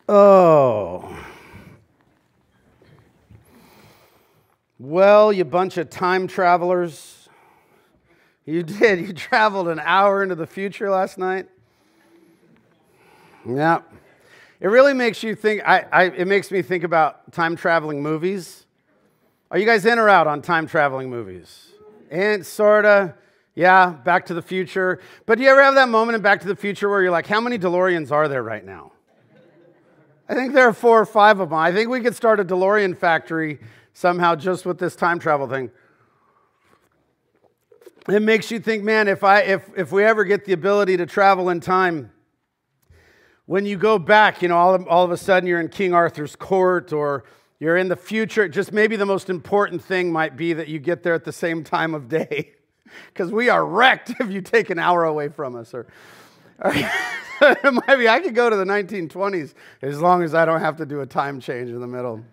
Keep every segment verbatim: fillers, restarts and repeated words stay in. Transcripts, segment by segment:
Oh. Well, you bunch of time travelers. You did. You traveled an hour into the future last night. Yeah. It really makes you think, I, I, it makes me think about time traveling movies. Are you guys in or out on time traveling movies? And sorta, yeah, Back to the Future. But do you ever have that moment in Back to the Future where you're like, how many DeLoreans are there right now? I think there are four or five of them. I think we could start a DeLorean factory somehow just with this time travel thing. It makes you think, man, if I if if we ever get the ability to travel in time, when you go back, you know, all of, all of a sudden you're in King Arthur's court or you're in the future, just maybe the most important thing might be that you get there at the same time of day because we are wrecked if you take an hour away from us. Or, or it might be, I could go to the nineteen twenties as long as I don't have to do a time change in the middle.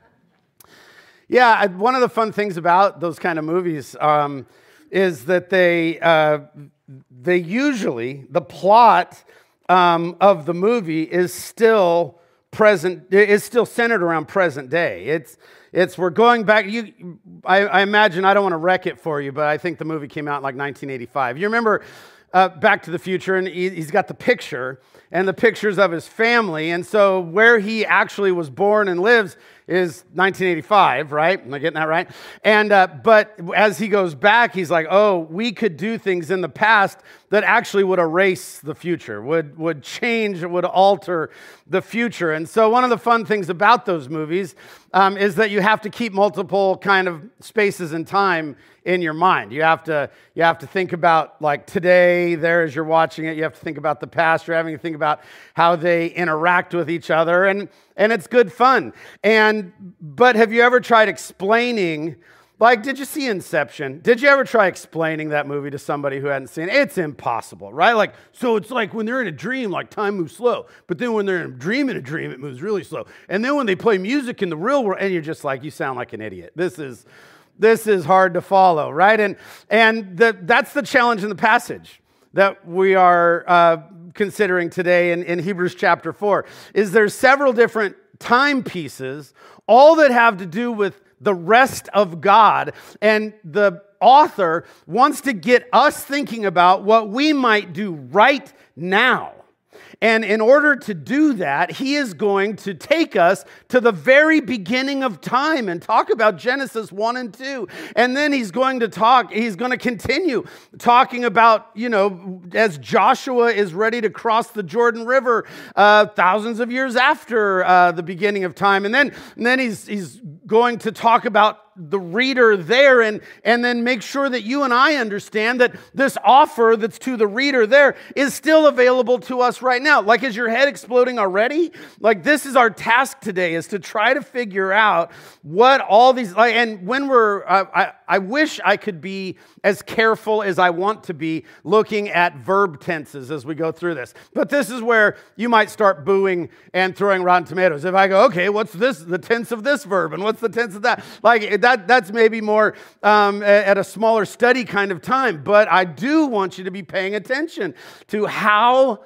Yeah, I, one of the fun things about those kind of movies um, is that they uh, they usually, the plot um, of the movie is still present, is still centered around present day. It's it's we're going back. You, I, I imagine, I don't want to wreck it for you, but I think the movie came out in like nineteen eighty-five. You remember uh, Back to the Future, and he, he's got the picture and the pictures of his family, and so where he actually was born and lives is nineteen eighty-five, right? Am I getting that right? And uh, but as he goes back, he's like, oh, we could do things in the past that actually would erase the future, would would change, would alter the future. And so one of the fun things about those movies um, is that you have to keep multiple kind of spaces in time in your mind. You have to you have to think about like today, there as you're watching it. You have to think about the past. You're having to think about how they interact with each other, and and it's good fun. And but have you ever tried explaining? Like, did you see Inception? Did you ever try explaining that movie to somebody who hadn't seen it? It's impossible, right? Like, so it's like when they're in a dream, like time moves slow. But then when they're in a dream in a dream, it moves really slow. And then when they play music in the real world, and you're just like, you sound like an idiot. This is this is hard to follow, right? And and the, that's the challenge in the passage that we are uh, considering today in, in Hebrews chapter four, is there's several different time pieces, all that have to do with the rest of God, and the author wants to get us thinking about what we might do right now. And in order to do that, he is going to take us to the very beginning of time and talk about Genesis one and two. And then he's going to talk, he's going to continue talking about, you know, as Joshua is ready to cross the Jordan River uh, thousands of years after uh, the beginning of time. And then, and then he's, he's going to talk about the reader there and, and then make sure that you and I understand that this offer that's to the reader there is still available to us right now. Like, is your head exploding already? Like, this is our task today, is to try to figure out what all these, like, and when we're, uh, I, I wish I could be as careful as I want to be looking at verb tenses as we go through this. But this is where you might start booing and throwing Rotten Tomatoes. If I go, okay, what's this, the tense of this verb, and what's the tense of that? Like, That, that's maybe more um, at a smaller study kind of time. But I do want you to be paying attention to how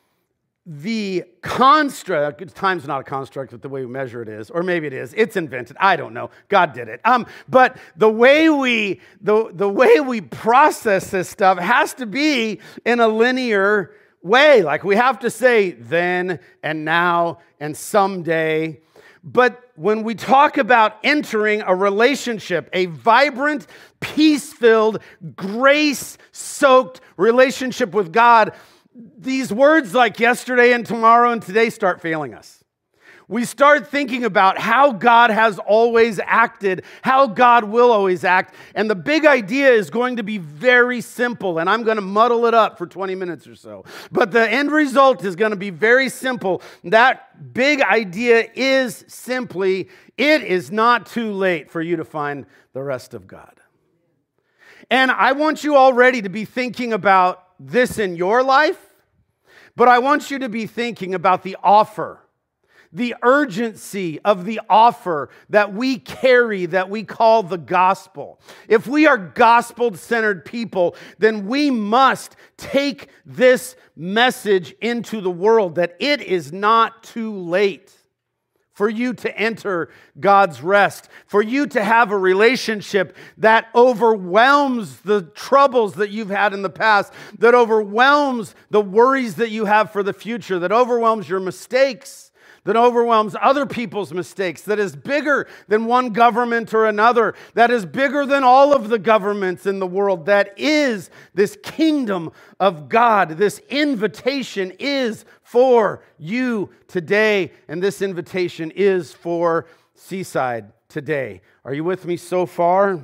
the construct, time's not a construct with the way we measure it is, or maybe it is. It's invented. I don't know. God did it. Um, but the way we the, the way we process this stuff has to be in a linear way. Like, we have to say then and now and someday. But when we talk about entering a relationship, a vibrant, peace-filled, grace-soaked relationship with God, these words like yesterday and tomorrow and today start failing us. We start thinking about how God has always acted, how God will always act, and the big idea is going to be very simple, and I'm going to muddle it up for twenty minutes or so. But the end result is going to be very simple. That big idea is simply, it is not too late for you to find the rest of God. And I want you already to be thinking about this in your life, but I want you to be thinking about the offer the urgency of the offer that we carry, that we call the gospel. If we are gospel-centered people, then we must take this message into the world that it is not too late for you to enter God's rest, for you to have a relationship that overwhelms the troubles that you've had in the past, that overwhelms the worries that you have for the future, that overwhelms your mistakes, that overwhelms other people's mistakes, that is bigger than one government or another, that is bigger than all of the governments in the world, that is this kingdom of God. This invitation is for you today, and this invitation is for Seaside today. Are you with me so far?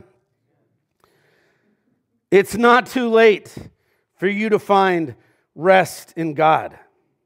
It's not too late for you to find rest in God.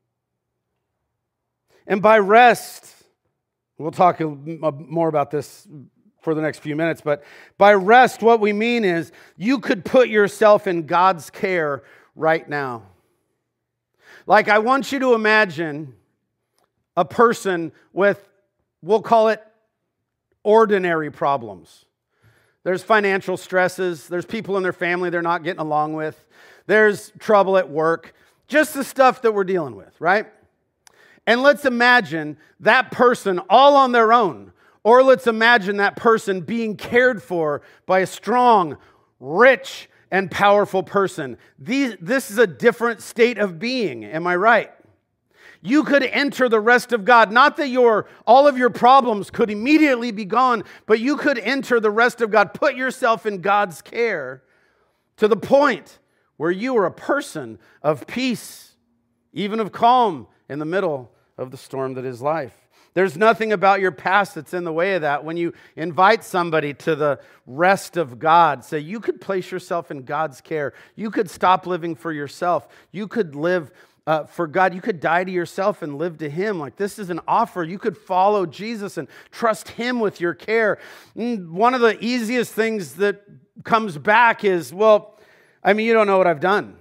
And by rest, we'll talk more about this for the next few minutes, but by rest, what we mean is you could put yourself in God's care right now. Like, I want you to imagine a person with, we'll call it ordinary problems. There's financial stresses. There's people in their family they're not getting along with. There's trouble at work. Just the stuff that we're dealing with, right? And let's imagine that person all on their own. Or let's imagine that person being cared for by a strong, rich, and powerful person. These, this is a different state of being. Am I right? You could enter the rest of God. Not that your all of your problems could immediately be gone, but you could enter the rest of God. Put yourself in God's care to the point where you are a person of peace, even of calm in the middle of the storm that is life. There's nothing about your past that's in the way of that. When you invite somebody to the rest of God, say you could place yourself in God's care. You could stop living for yourself. You could live uh, for God. You could die to yourself and live to Him. Like, this is an offer. You could follow Jesus and trust Him with your care. And one of the easiest things that comes back is, well, I mean, you don't know what I've done.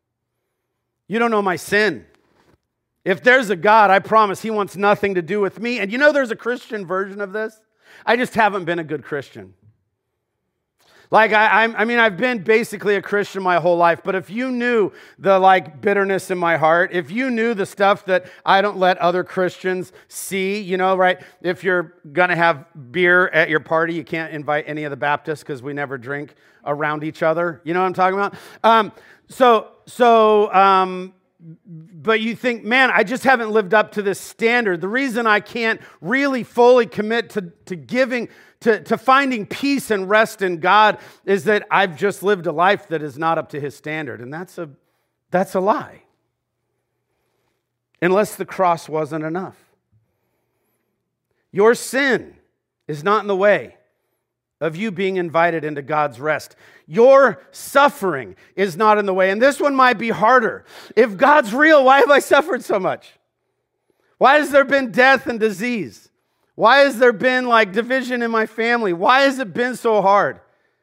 You don't know my sin. If there's a God, I promise He wants nothing to do with me. And you know there's a Christian version of this? I just haven't been a good Christian. Like, I, I mean, I've been basically a Christian my whole life, but if you knew the, like, bitterness in my heart, if you knew the stuff that I don't let other Christians see, you know, right? If you're going to have beer at your party, you can't invite any of the Baptists because we never drink around each other. You know what I'm talking about? Um, so, so, um, but you think, man, I just haven't lived up to this standard. The reason I can't really fully commit to, to giving, to, to finding peace and rest in God is that I've just lived a life that is not up to His standard. And that's a, that's a lie. Unless the cross wasn't enough. Your sin is not in the way of you being invited into God's rest. Your suffering is not in the way. And this one might be harder. If God's real, why have I suffered so much? Why has there been death and disease? Why has there been like division in my family? Why has it been so hard?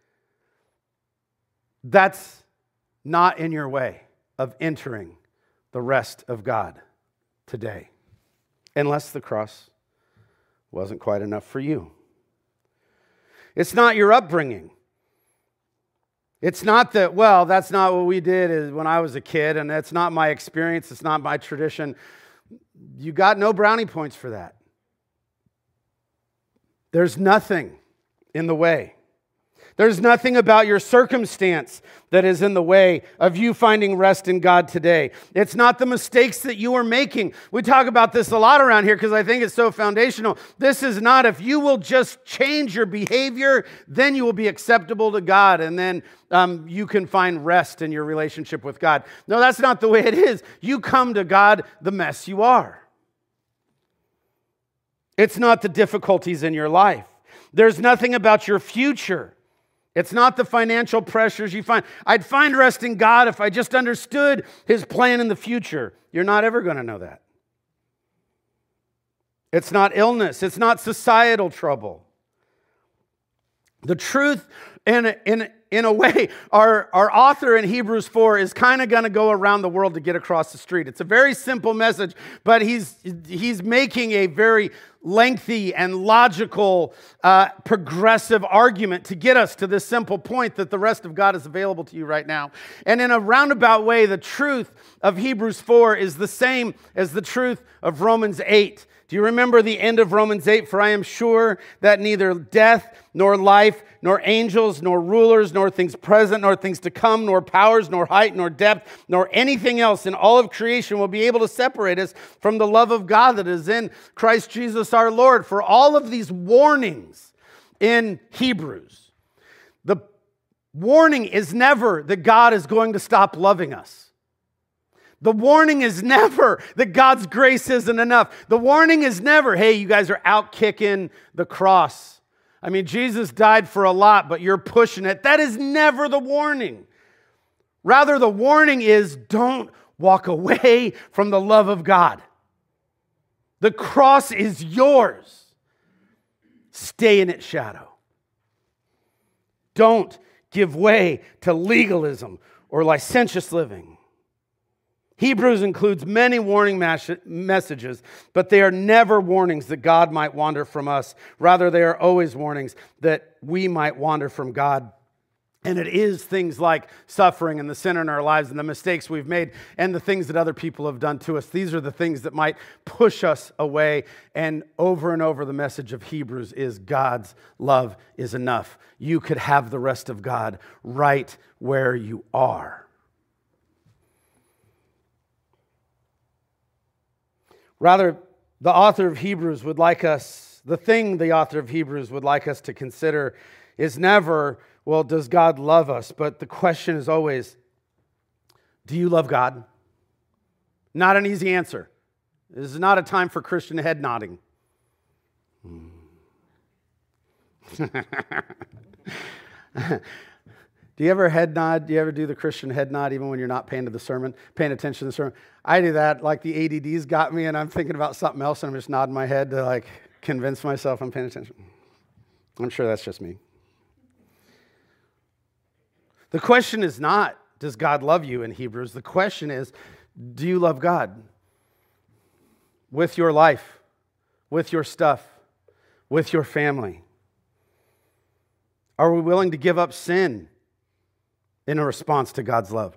That's not in your way of entering the rest of God today. Unless the cross wasn't quite enough for you. It's not your upbringing. It's not that, well, that's not what we did when I was a kid, and that's not my experience, it's not my tradition. You got no brownie points for that. There's nothing in the way. There's nothing about your circumstance that is in the way of you finding rest in God today. It's not the mistakes that you are making. We talk about this a lot around here because I think it's so foundational. This is not, if you will just change your behavior, then you will be acceptable to God, and then um, you can find rest in your relationship with God. No, that's not the way it is. You come to God the mess you are. It's not the difficulties in your life. There's nothing about your future. It's not the financial pressures you find. I'd find rest in God if I just understood His plan in the future. You're not ever going to know that. It's not illness. It's not societal trouble. The truth in, in, in a way, our, our author in Hebrews four is kind of going to go around the world to get across the street. It's a very simple message, but he's, he's making a very lengthy and logical, uh, progressive argument to get us to this simple point that the rest of God is available to you right now. And in a roundabout way, the truth of Hebrews four is the same as the truth of Romans eight. Do you remember the end of Romans eight? For I am sure that neither death, nor life, nor angels, nor rulers, nor things present, nor things to come, nor powers, nor height, nor depth, nor anything else in all of creation will be able to separate us from the love of God that is in Christ Jesus our Lord. For all of these warnings in Hebrews, the warning is never that God is going to stop loving us. The warning is never that God's grace isn't enough. The warning is never, hey, you guys are out kicking the cross. I mean, Jesus died for a lot, but you're pushing it. That is never the warning. Rather, the warning is don't walk away from the love of God. The cross is yours. Stay in its shadow. Don't give way to legalism or licentious living. Hebrews includes many warning messages, but they are never warnings that God might wander from us. Rather, they are always warnings that we might wander from God. And it is things like suffering and the sin in our lives and the mistakes we've made and the things that other people have done to us. These are the things that might push us away. And over and over, the message of Hebrews is God's love is enough. You could have the rest of God right where you are. Rather, the author of Hebrews would like us, the thing the author of Hebrews would like us to consider is never, well, does God love us? But the question is always, do you love God? Not an easy answer. This is not a time for Christian head nodding. Do you ever head nod? Do you ever do the Christian head nod even when you're not paying to the sermon, paying attention to the sermon? I do that. Like the A D D's got me and I'm thinking about something else and I'm just nodding my head to like convince myself I'm paying attention. I'm sure that's just me. The question is not, does God love you in Hebrews? The question is, do you love God? With your life, with your stuff, with your family. Are we willing to give up sin in a response to God's love?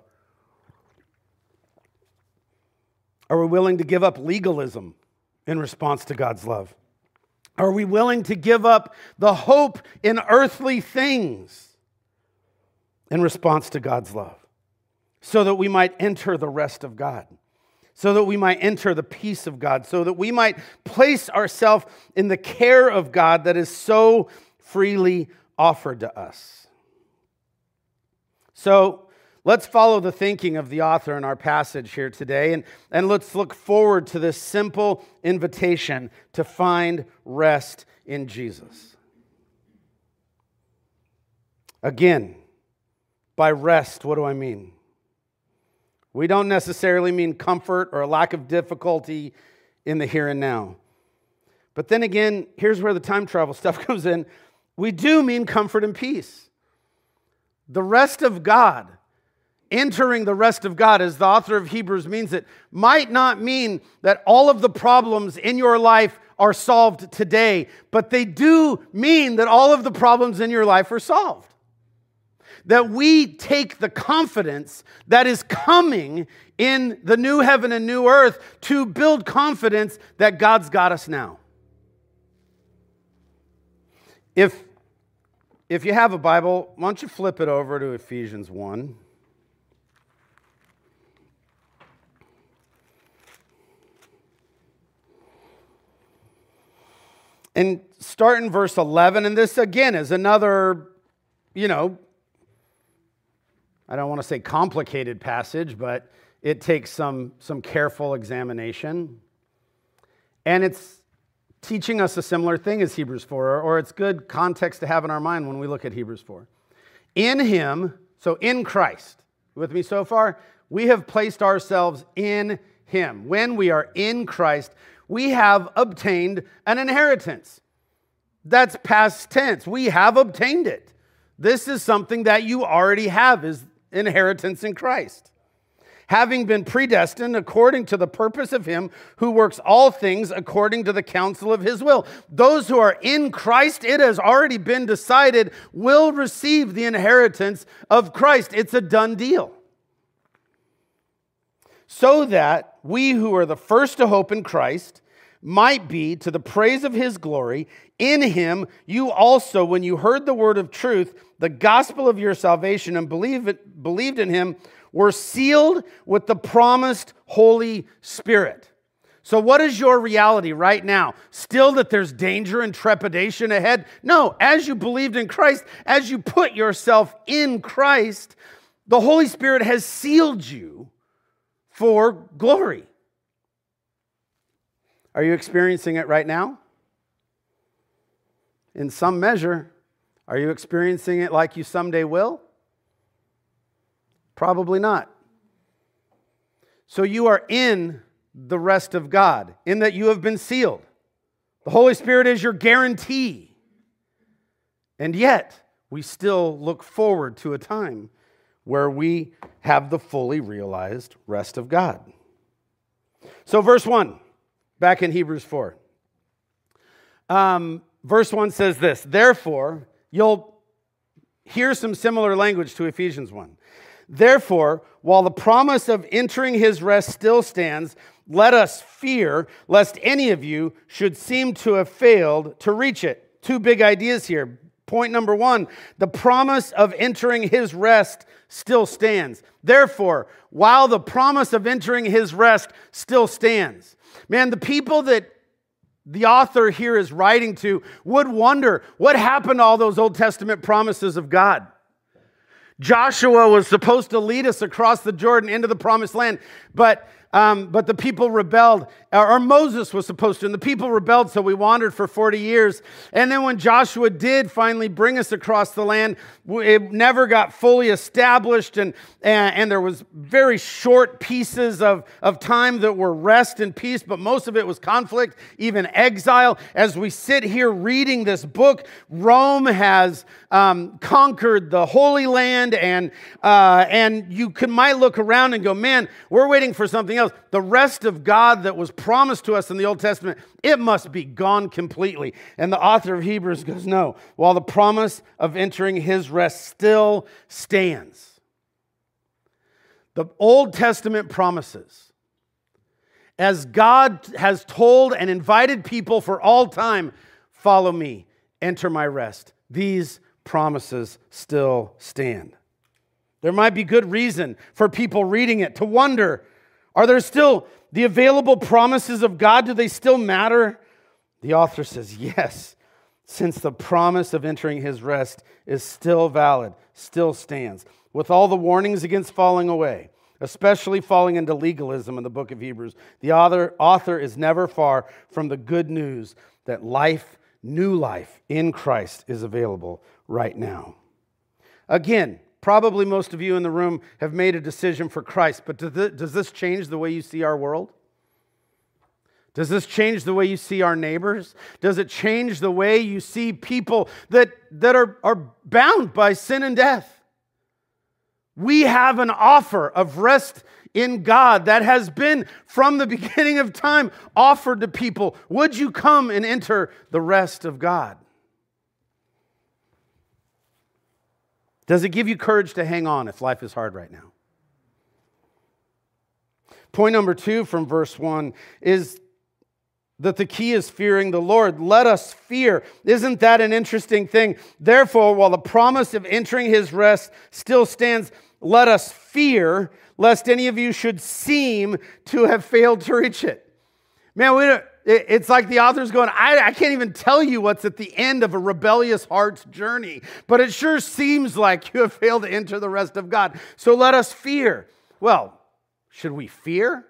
Are we willing to give up legalism in response to God's love? Are we willing to give up the hope in earthly things in response to God's love so that we might enter the rest of God, so that we might enter the peace of God, so that we might place ourselves in the care of God that is so freely offered to us? So let's follow the thinking of the author in our passage here today, and, and let's look forward to this simple invitation to find rest in Jesus. Again, by rest, what do I mean? We don't necessarily mean comfort or a lack of difficulty in the here and now. But then again, here's where the time travel stuff comes in. We do mean comfort and peace. The rest of God, entering the rest of God, as the author of Hebrews means it, might not mean that all of the problems in your life are solved today, but they do mean that all of the problems in your life are solved. That we take the confidence that is coming in the new heaven and new earth to build confidence that God's got us now. If If you have a Bible, why don't you flip it over to Ephesians one. And start in verse eleven. And this, again, is another, you know, I don't want to say complicated passage, but it takes some, some careful examination. And it's teaching us a similar thing as Hebrews four, or it's good context to have in our mind when we look at Hebrews four. In Him, so in Christ, with me so far, we have placed ourselves in Him. When we are in Christ, we have obtained an inheritance. That's past tense. We have obtained it. This is something that you already have, is inheritance in Christ. Having been predestined according to the purpose of him who works all things according to the counsel of his will. Those who are in Christ, it has already been decided, will receive the inheritance of Christ. It's a done deal. So that we who are the first to hope in Christ might be to the praise of his glory. In him you also, when you heard the word of truth, the gospel of your salvation, and believe it, believed in him, were sealed with the promised Holy Spirit. So what is your reality right now? Still that there's danger and trepidation ahead? No, as you believed in Christ, as you put yourself in Christ, the Holy Spirit has sealed you for glory. Are you experiencing it right now? In some measure. Are you experiencing it like you someday will? Probably not. So you are in the rest of God, in that you have been sealed. The Holy Spirit is your guarantee. And yet, we still look forward to a time where we have the fully realized rest of God. So verse one, back in Hebrews four. Um, verse one says this, therefore, you'll hear some similar language to Ephesians one. Therefore, while the promise of entering his rest still stands, let us fear lest any of you should seem to have failed to reach it. Two big ideas here. Point number one, the promise of entering his rest still stands. Therefore, while the promise of entering his rest still stands. Man, the people that the author here is writing to would wonder, what happened to all those Old Testament promises of God? Joshua was supposed to lead us across the Jordan into the promised land, but um, but the people rebelled, or, or Moses was supposed to, and the people rebelled, so we wandered for forty years. And then when Joshua did finally bring us across the land, it never got fully established, and, and, and there was very short pieces of, of time that were rest and peace, but most of it was conflict, even exile. As we sit here reading this book, Rome has um, conquered the Holy Land, and uh, and you could, might look around and go, man, we're waiting for something else. The rest of God that was promised to us in the Old Testament, it must be gone completely. And the author of Hebrews goes, no, while the promise of entering his rest still stands. The Old Testament promises, as God has told and invited people for all time, follow me, enter my rest. These promises still stand. There might be good reason for people reading it to wonder, are there still the available promises of God? Do they still matter? The author says, yes, since the promise of entering his rest is still valid, still stands, with all the warnings against falling away, especially falling into legalism in the book of Hebrews. The author, author is never far from the good news that life, new life in Christ is available right now. Again, probably most of you in the room have made a decision for Christ, but does this change the way you see our world? Does this change the way you see our neighbors? Does it change the way you see people that, that are, are bound by sin and death? We have an offer of rest in God that has been from the beginning of time offered to people. Would you come and enter the rest of God? Does it give you courage to hang on if life is hard right now? Point number two from verse one is that the key is fearing the Lord. Let us fear. Isn't that an interesting thing? Therefore, while the promise of entering his rest still stands, let us fear, lest any of you should seem to have failed to reach it. Man, we don't, it's like the author's going, I, I can't even tell you what's at the end of a rebellious heart's journey, but it sure seems like you have failed to enter the rest of God. So let us fear. Well, should we fear?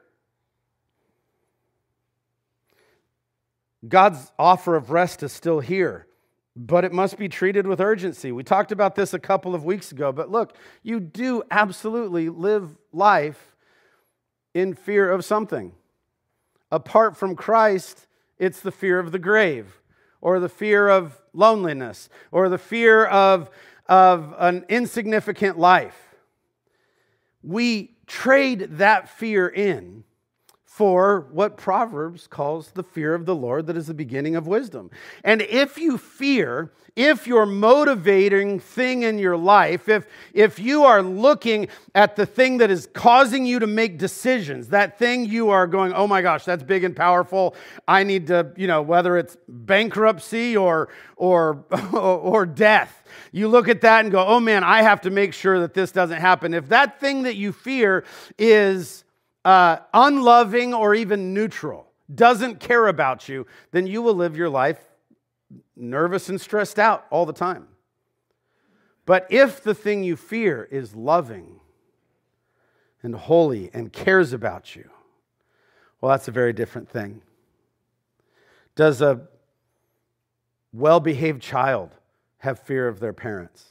God's offer of rest is still here, but it must be treated with urgency. We talked about this a couple of weeks ago, but look, you do absolutely live life in fear of something. Apart from Christ, it's the fear of the grave, or the fear of loneliness, or the fear of of an insignificant life, we trade that fear in for what Proverbs calls the fear of the Lord, that is the beginning of wisdom. And if you fear, if your motivating thing in your life, if, if you are looking at the thing that is causing you to make decisions, that thing you are going, oh my gosh, that's big and powerful, I need to, you know, whether it's bankruptcy or, or, or death, you look at that and go, oh man, I have to make sure that this doesn't happen. If that thing that you fear is Uh, unloving or even neutral, doesn't care about you, then you will live your life nervous and stressed out all the time. But if the thing you fear is loving and holy and cares about you, well, that's a very different thing. Does a well-behaved child have fear of their parents?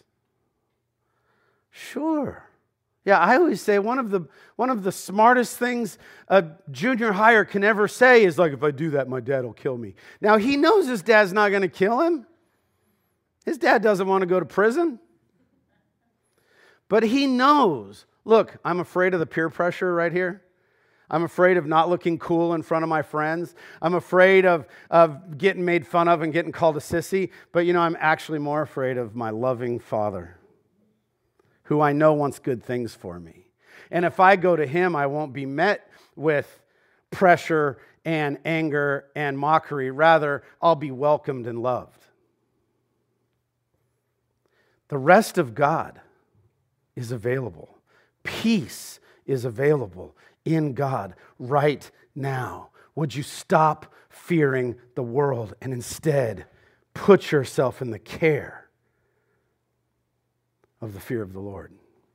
Sure. Yeah, I always say one of the one of the smartest things a junior hire can ever say is like, if I do that, my dad will kill me. Now, he knows his dad's not going to kill him. His dad doesn't want to go to prison. But he knows, look, I'm afraid of the peer pressure right here. I'm afraid of not looking cool in front of my friends. I'm afraid of, of getting made fun of and getting called a sissy. But, you know, I'm actually more afraid of my loving Father, who I know wants good things for me. And if I go to him, I won't be met with pressure and anger and mockery. Rather, I'll be welcomed and loved. The rest of God is available. Peace is available in God right now. Would you stop fearing the world and instead put yourself in the care of the fear of the Lord?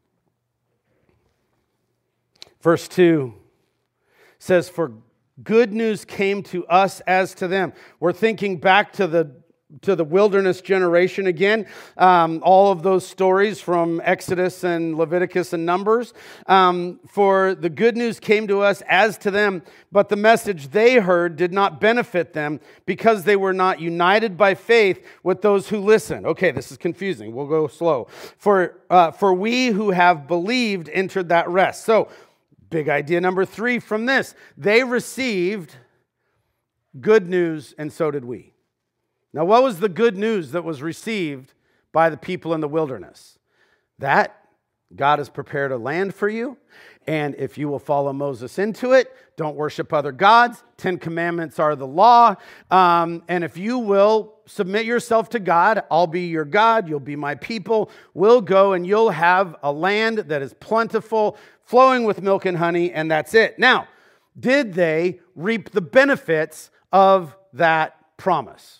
Verse two says, for good news came to us as to them. We're thinking back to the to the wilderness generation again. Um, all of those stories from Exodus and Leviticus and Numbers. Um, for the good news came to us as to them, but the message they heard did not benefit them because they were not united by faith with those who listened. Okay, this is confusing. We'll go slow. For, uh, for we who have believed entered that rest. So, big idea number three from this. They received good news, and so did we. Now, what was the good news that was received by the people in the wilderness? That God has prepared a land for you, and if you will follow Moses into it, don't worship other gods. Ten Commandments are the law, um, and if you will submit yourself to God, I'll be your God, you'll be my people, we'll go and you'll have a land that is plentiful, flowing with milk and honey, and that's it. Now, did they reap the benefits of that promise?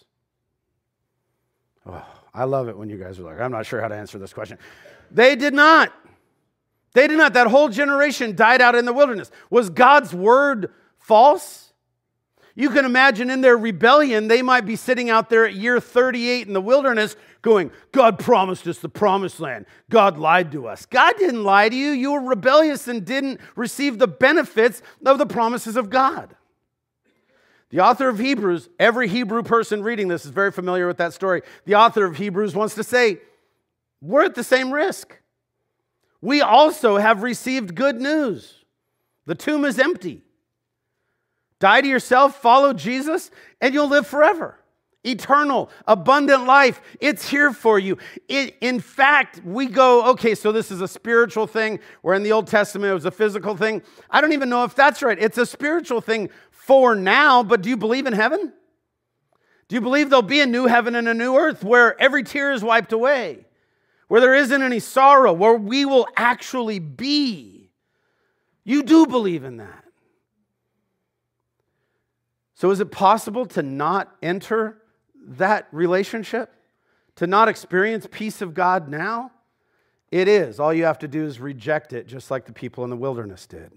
Oh, I love it when you guys are like, I'm not sure how to answer this question. They did not. They did not. That whole generation died out in the wilderness. Was God's word false? You can imagine in their rebellion, they might be sitting out there at year thirty-eight in the wilderness going, God promised us the promised land. God lied to us. God didn't lie to you. You were rebellious and didn't receive the benefits of the promises of God. The author of Hebrews, every Hebrew person reading this is very familiar with that story. The author of Hebrews wants to say, we're at the same risk. We also have received good news. The tomb is empty. Die to yourself, follow Jesus, and you'll live forever. Eternal, abundant life, it's here for you. It, in fact, we go, okay, so this is a spiritual thing, where in the Old Testament it was a physical thing. I don't even know if that's right. It's a spiritual thing for now, but do you believe in heaven? Do you believe there'll be a new heaven and a new earth where every tear is wiped away, where there isn't any sorrow, where we will actually be? You do believe in that. So is it possible to not enter that relationship? To not experience peace of God now? It is. All you have to do is reject it, just like the people in the wilderness did.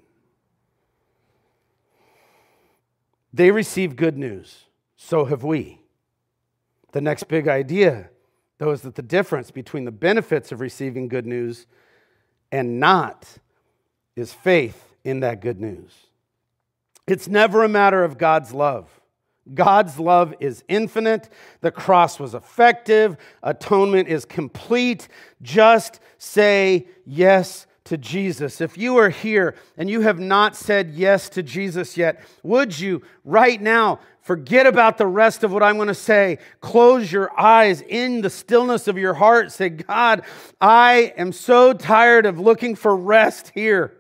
They receive good news. So have we. The next big idea, though, is that the difference between the benefits of receiving good news and not is faith in that good news. It's never a matter of God's love. God's love is infinite. The cross was effective. Atonement is complete. Just say yes to Jesus. If you are here and you have not said yes to Jesus yet, would you right now forget about the rest of what I'm going to say? Close your eyes in the stillness of your heart. Say, God, I am so tired of looking for rest here.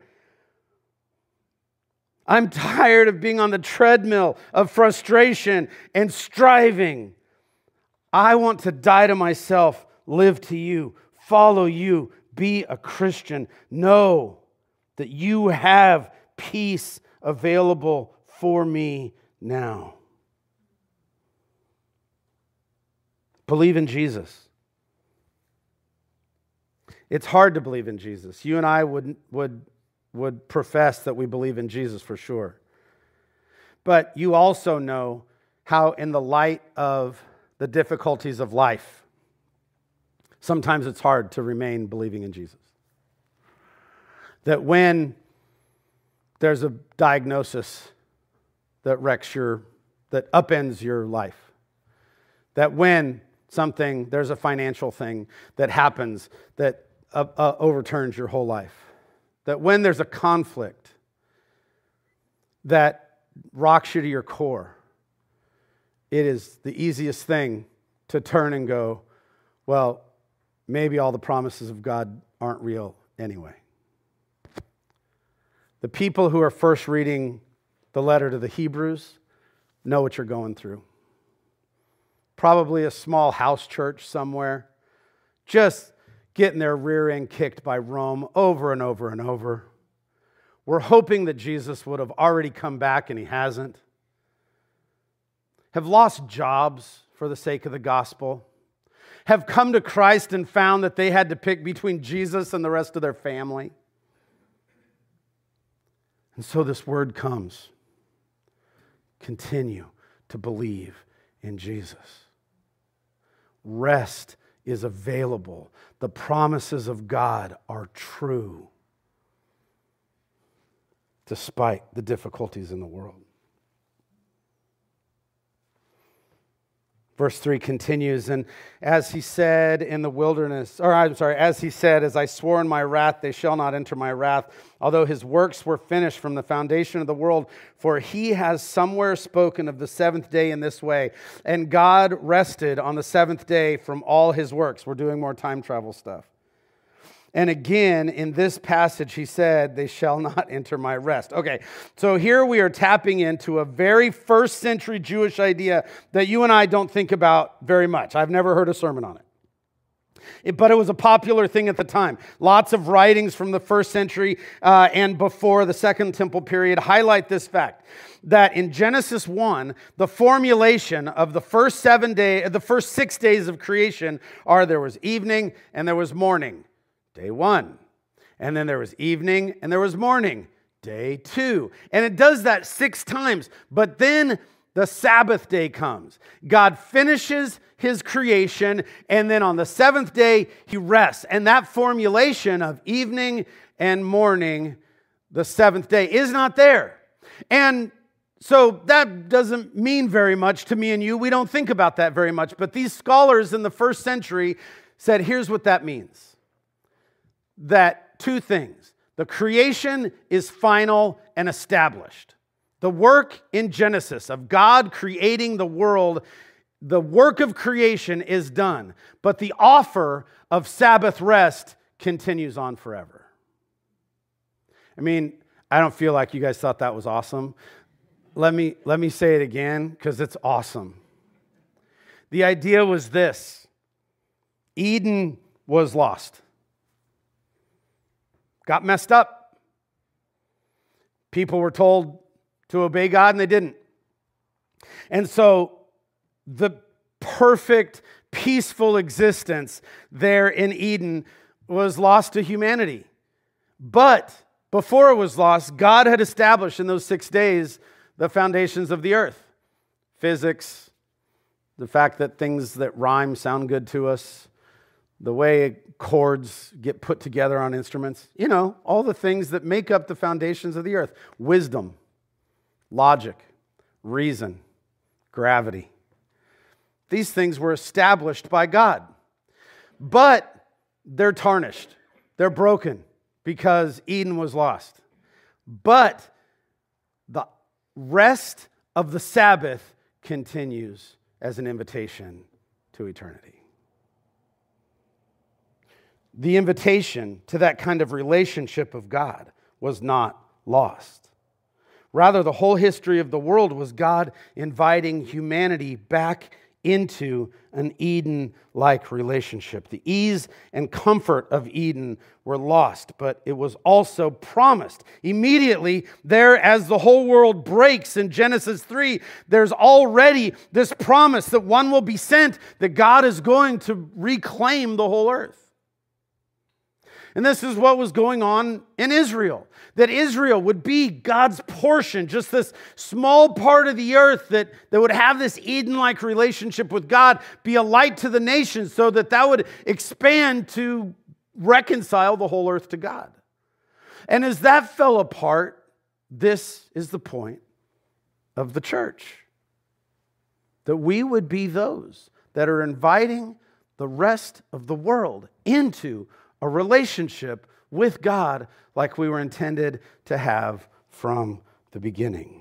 I'm tired of being on the treadmill of frustration and striving. I want to die to myself, live to you, follow you, be a Christian. Know that you have peace available for me now. Believe in Jesus. It's hard to believe in Jesus. You and I would, would, would profess that we believe in Jesus for sure. But you also know how in the light of the difficulties of life, sometimes it's hard to remain believing in Jesus. That when there's a diagnosis that wrecks your, that upends your life, that when something, there's a financial thing that happens that uh, uh, overturns your whole life, that when there's a conflict that rocks you to your core, it is the easiest thing to turn and go, well, maybe all the promises of God aren't real anyway. The people who are first reading the letter to the Hebrews know what you're going through. Probably a small house church somewhere, just getting their rear end kicked by Rome over and over and over. We're hoping that Jesus would have already come back and he hasn't. Have lost jobs for the sake of the gospel. Have come to Christ and found that they had to pick between Jesus and the rest of their family. And so this word comes. Continue to believe in Jesus. Rest is available. The promises of God are true, despite the difficulties in the world. Verse three continues, and as he said in the wilderness, or I'm sorry, as he said, as I swore in my wrath, they shall not enter my wrath, although his works were finished from the foundation of the world, for he has somewhere spoken of the seventh day in this way, and God rested on the seventh day from all his works. We're doing more time travel stuff. And again, in this passage, he said, they shall not enter my rest. Okay, so here we are tapping into a very first century Jewish idea that you and I don't think about very much. I've never heard a sermon on it. It but it was a popular thing at the time. Lots of writings from the first century uh, and before the Second Temple period highlight this fact, that in Genesis one, the formulation of the first seven day, the first six days of creation are there was evening and there was morning. Day one. And then there was evening and there was morning. Day two. And it does that six times. But then the Sabbath day comes. God finishes his creation, and then on the seventh day, he rests. And that formulation of evening and morning, the seventh day, is not there. And so that doesn't mean very much to me and you. We don't think about that very much. But these scholars in the first century said, here's what that means. That two things. The creation is final and established. The work in Genesis of God creating the world, the work of creation is done, but the offer of Sabbath rest continues on forever. I mean, I don't feel like you guys thought that was awesome. Let me, let me say it again because it's awesome. The idea was this: Eden was lost. Got messed up. People were told to obey God and they didn't. And so the perfect, peaceful existence there in Eden was lost to humanity. But before it was lost, God had established in those six days the foundations of the earth. Physics, the fact that things that rhyme sound good to us, the way chords get put together on instruments, you know, all the things that make up the foundations of the earth. Wisdom, logic, reason, gravity. These things were established by God, but they're tarnished. They're broken because Eden was lost. But the rest of the Sabbath continues as an invitation to eternity. The invitation to that kind of relationship of God was not lost. Rather, the whole history of the world was God inviting humanity back into an Eden-like relationship. The ease and comfort of Eden were lost, but it was also promised. Immediately there, as the whole world breaks in Genesis three, there's already this promise that one will be sent, that God is going to reclaim the whole earth. And this is what was going on in Israel, that Israel would be God's portion, just this small part of the earth that, that would have this Eden-like relationship with God, be a light to the nations, so that that would expand to reconcile the whole earth to God. And as that fell apart, this is the point of the church, that we would be those that are inviting the rest of the world into a relationship with God like we were intended to have from the beginning.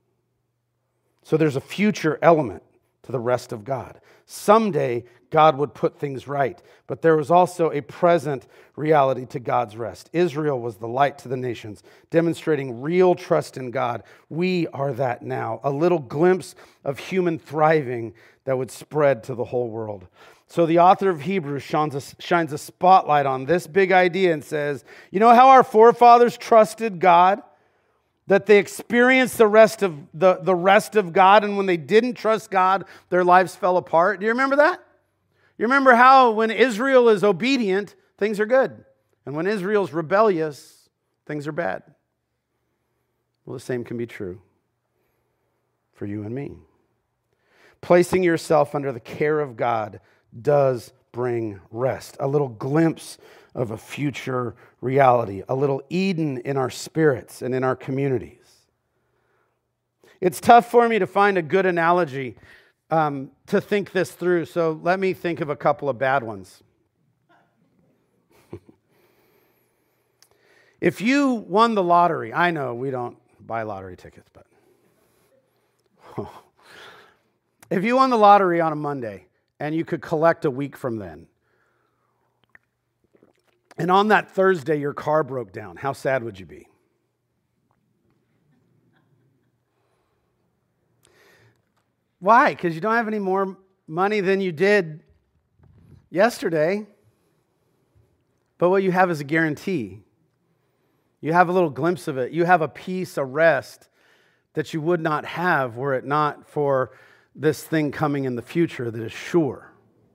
So there's a future element to the rest of God. Someday, God would put things right, but there was also a present reality to God's rest. Israel was the light to the nations, demonstrating real trust in God. We are that now, a little glimpse of human thriving that would spread to the whole world. So the author of Hebrews shines a, shines a spotlight on this big idea and says, you know how our forefathers trusted God? That they experienced the rest of the, the rest of God, and when they didn't trust God, their lives fell apart. Do you remember that? You remember how when Israel is obedient, things are good. And when Israel's rebellious, things are bad. Well, the same can be true for you and me. Placing yourself under the care of God does bring rest, a little glimpse of a future reality, a little Eden in our spirits and in our communities. It's tough for me to find a good analogy um, to think this through, so let me think of a couple of bad ones. If you won the lottery, I know we don't buy lottery tickets, but if you won the lottery on a Monday, and you could collect a week from then, and on that Thursday your car broke down, how sad would you be? Why? Because you don't have any more money than you did yesterday. But what you have is a guarantee. You have a little glimpse of it. You have a peace, a rest that you would not have were it not for this thing coming in the future that is sure.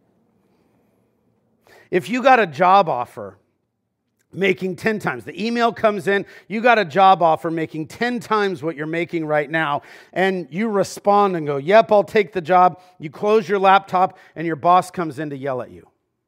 If you got a job offer making ten times, the email comes in, you got a job offer making ten times what you're making right now, and you respond and go, yep, I'll take the job. You close your laptop, and your boss comes in to yell at you.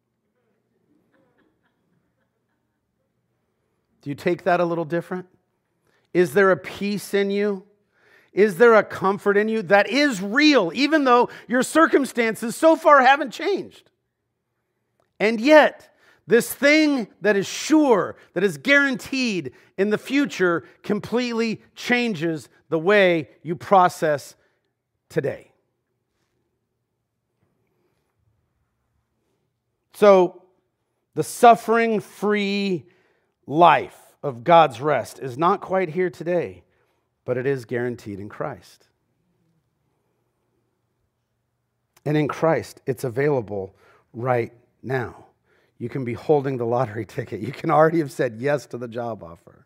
Do you take that a little different? Is there a peace in you? Is there a comfort in you that is real, even though your circumstances so far haven't changed? And yet, this thing that is sure, that is guaranteed in the future, completely changes the way you process today. So, the suffering-free life of God's rest is not quite here today, but it is guaranteed in Christ. And in Christ, it's available right now. You can be holding the lottery ticket. You can already have said yes to the job offer.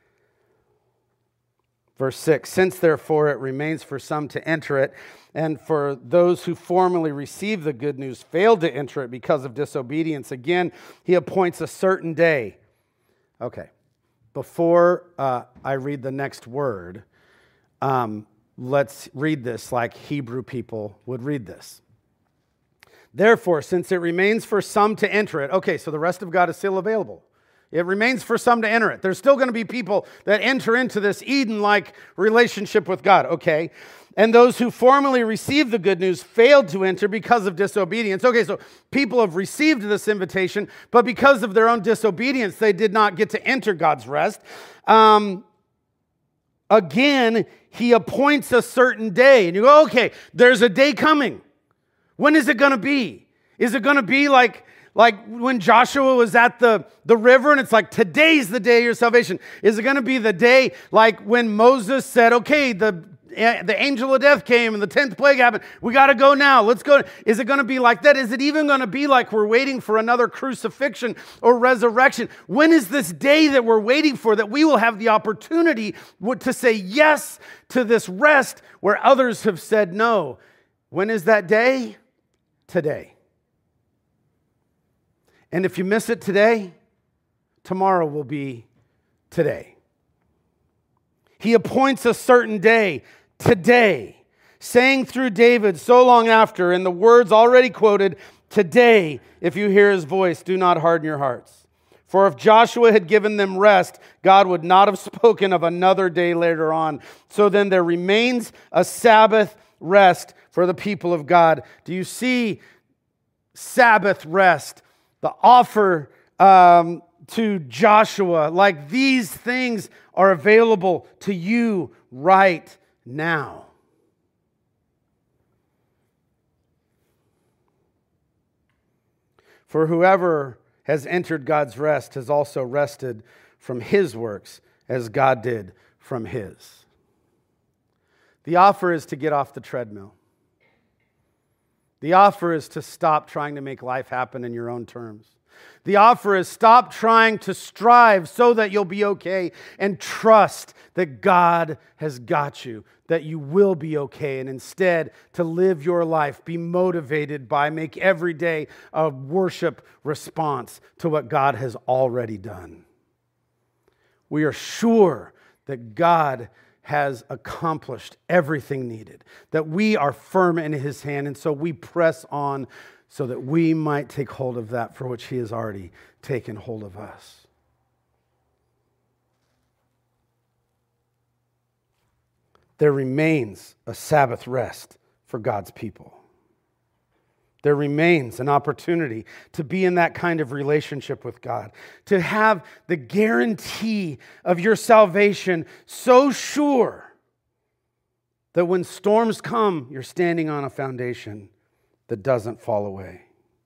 Verse six, since therefore it remains for some to enter it, and for those who formerly received the good news failed to enter it because of disobedience, again, he appoints a certain day. Okay. Before uh, I read the next word, um, let's read this like Hebrew people would read this. Therefore, since it remains for some to enter it, okay, so the rest of God is still available. It remains for some to enter it. There's still going to be people that enter into this Eden-like relationship with God, okay? And those who formerly received the good news failed to enter because of disobedience. Okay, so people have received this invitation, but because of their own disobedience, they did not get to enter God's rest. Um, again, he appoints a certain day. And you go, okay, there's a day coming. When is it going to be? Is it going to be like, like when Joshua was at the, the river and it's like, today's the day of your salvation? Is it going to be the day like when Moses said, okay, the, the angel of death came and the tenth plague happened. We got to go now. Let's go. Is it going to be like that? Is it even going to be like we're waiting for another crucifixion or resurrection? When is this day that we're waiting for that we will have the opportunity to say yes to this rest where others have said no? When is that day? Today. And if you miss it today, tomorrow will be today. He appoints a certain day, today, saying through David so long after, in the words already quoted, today, if you hear his voice, do not harden your hearts. For if Joshua had given them rest, God would not have spoken of another day later on. So then there remains a Sabbath rest for the people of God. Do you see Sabbath rest? The offer um, to Joshua, like these things are available to you right now. For whoever has entered God's rest has also rested from his works as God did from his. The offer is to get off the treadmill. The offer is to stop trying to make life happen in your own terms. The offer is stop trying to strive so that you'll be okay and trust that God has got you, that you will be okay, and instead to live your life, be motivated by, make every day a worship response to what God has already done. We are sure that God has accomplished everything needed, that we are firm in his hand, and so we press on so that we might take hold of that for which he has already taken hold of us. There remains a Sabbath rest for God's people. There remains an opportunity to be in that kind of relationship with God, to have the guarantee of your salvation so sure that when storms come, you're standing on a foundation that doesn't fall away.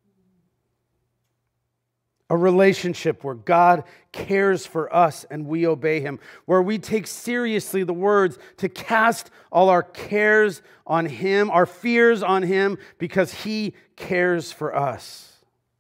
A relationship where God cares for us and we obey him, where we take seriously the words to cast all our cares on him, our fears on him, because he cares for us.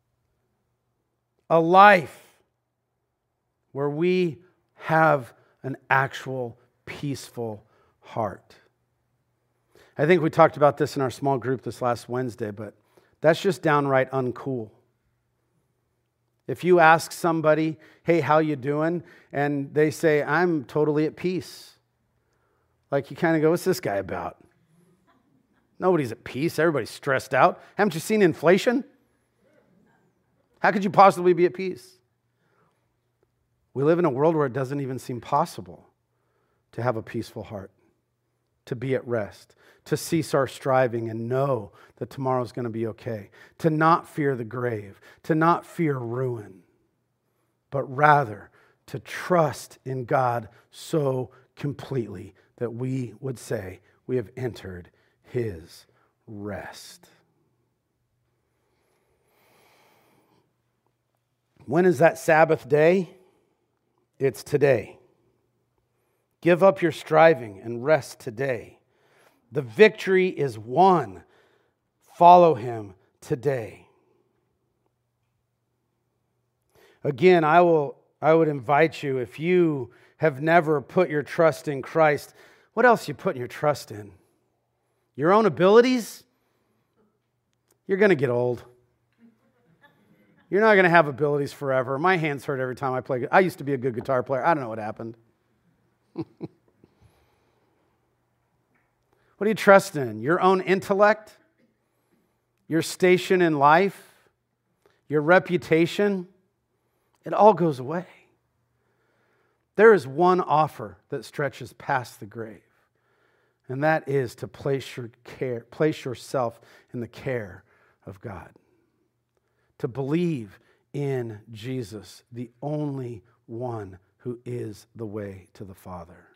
A life where we have an actual peaceful heart. I think we talked about this in our small group this last Wednesday, but that's just downright uncool. If you ask somebody, hey, how you doing? And they say, I'm totally at peace. Like you kind of go, what's this guy about? Nobody's at peace. Everybody's stressed out. Haven't you seen inflation? How could you possibly be at peace? We live in a world where it doesn't even seem possible to have a peaceful heart, to be at rest, to cease our striving and know that tomorrow's going to be okay, to not fear the grave, to not fear ruin, but rather to trust in God so completely that we would say we have entered his rest. When is that Sabbath day? It's today. Give up your striving and rest today. The victory is won. Follow him today. Again, I will I would invite you, if you have never put your trust in Christ, what else are you putting your trust in? Your own abilities? You're going to get old. You're not going to have abilities forever. My hands hurt every time I play. I used to be a good guitar player. I don't know what happened. What do you trust in? Your own intellect? Your station in life? Your reputation? It all goes away. There is one offer that stretches past the grave, and that is to place your care, place yourself in the care of God. To believe in Jesus, the only one who is the way to the Father.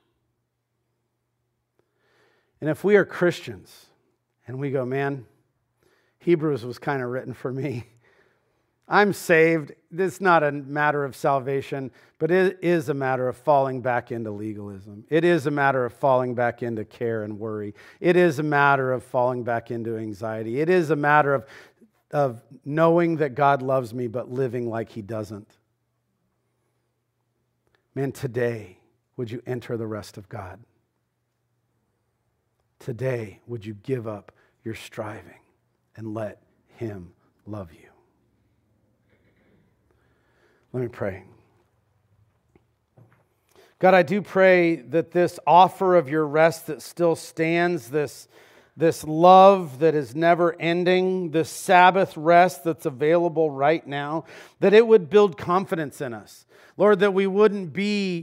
And if we are Christians and we go, man, Hebrews was kind of written for me. I'm saved. It's not a matter of salvation, but it is a matter of falling back into legalism. It is a matter of falling back into care and worry. It is a matter of falling back into anxiety. It is a matter of, of knowing that God loves me, but living like He doesn't. Man, today, would you enter the rest of God? Today, would you give up your striving and let Him love you? Let me pray. God, I do pray that this offer of your rest that still stands, this, this love that is never ending, this Sabbath rest that's available right now, that it would build confidence in us. Lord, that we wouldn't be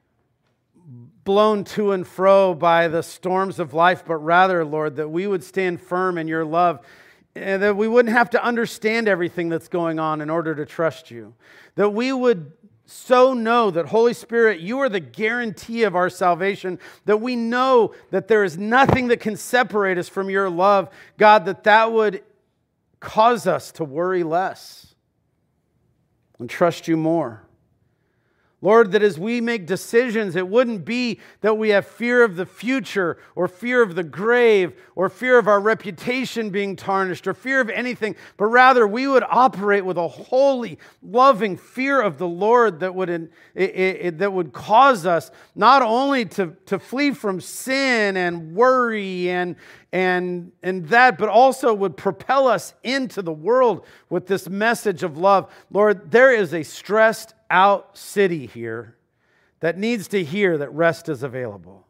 blown to and fro by the storms of life, but rather, Lord, that we would stand firm in your love, and that we wouldn't have to understand everything that's going on in order to trust you. That we would so know that, Holy Spirit, you are the guarantee of our salvation, that we know that there is nothing that can separate us from your love. God, that that would cause us to worry less and trust you more. Lord, that as we make decisions, it wouldn't be that we have fear of the future or fear of the grave or fear of our reputation being tarnished or fear of anything, but rather we would operate with a holy, loving fear of the Lord that would, it, it, that would cause us not only to, to flee from sin and worry and, and, and that, but also would propel us into the world with this message of love. Lord, there is a stressed out city here that needs to hear that rest is available.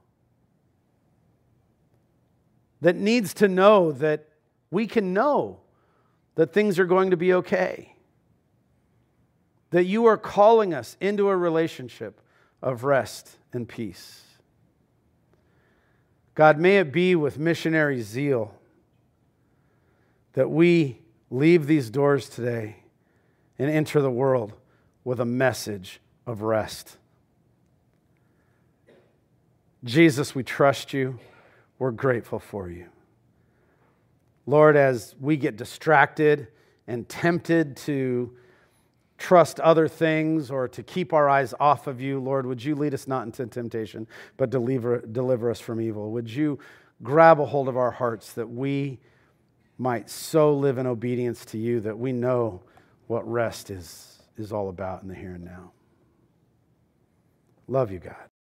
That needs to know that we can know that things are going to be okay. That you are calling us into a relationship of rest and peace. God, may it be with missionary zeal that we leave these doors today and enter the world with a message of rest. Jesus, we trust you. We're grateful for you. Lord, as we get distracted and tempted to trust other things or to keep our eyes off of you, Lord, would you lead us not into temptation, but deliver, deliver us from evil? Would you grab a hold of our hearts that we might so live in obedience to you that we know what rest is, is all about in the here and now. Love you, God.